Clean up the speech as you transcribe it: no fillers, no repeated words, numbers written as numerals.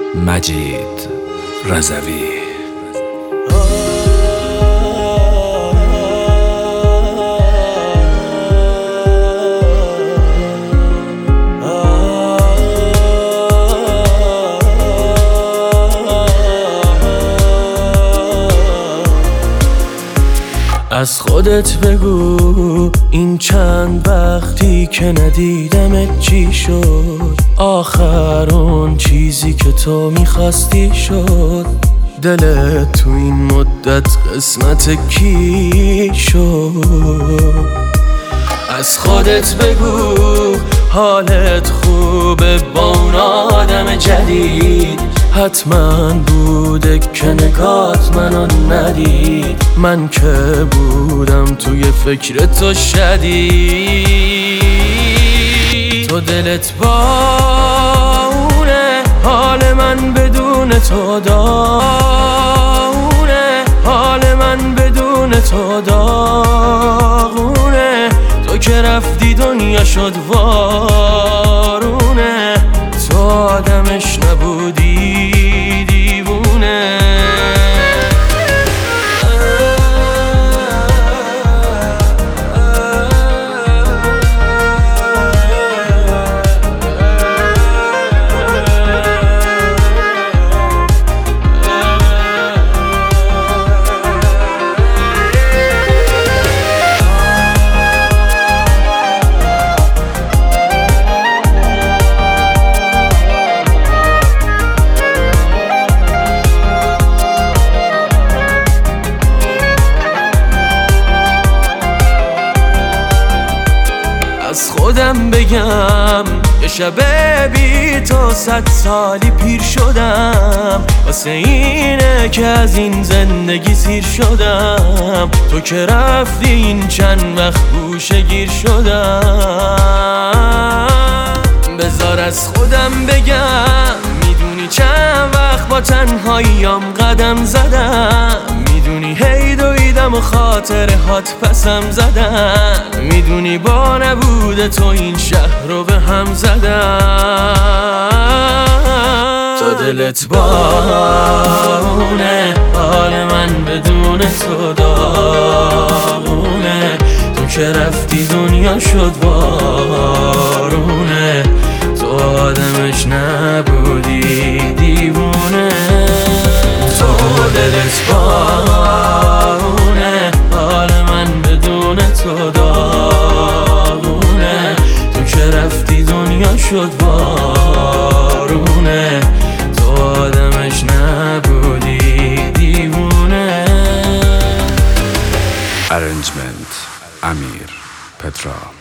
مجید رضوی. از خودت بگو این چند وقتی که ندیدمت چی شد؟ آخر اون چیزی که تو میخواستی شد؟ دلت تو این مدت قسمت کی شد؟ از خودت بگو حالت خوبه با اون آدم جدید؟ حتما بوده که نگات منو ندید. من که بودم توی فکر تو شدید. تو دلت با اونه، حال من بدون تو داغونه، حال من بدون تو داغونه. تو که رفتی دنیا شد وارونه، تو آدمش نبودی دیوونه. از خودم بگم یه شب بی تو 100 سالی پیر شدم، واسه اینه که از این زندگی سیر شدم. تو که رفتی این چند وقت گوشه گیر شدم. بذار از خودم بگم میدونی چند وقت با تنهاییام قدم زدم، میدونی هی دویدم و خاطره هات پسم زدن، میدونی با نبوده تو این شهر رو به هم زدن. تو دلت بارونه، حال من بدون تو داغونه. تو که رفتی دنیا شد بارونه، تو آدمش نبودی دیوونه. تو دلت بارونه، حال من بدون تو داغونه. تو که رفتی دنیا شد بارونه، تو آدمش نبودی دیوونه. Arrangement امیر پترا.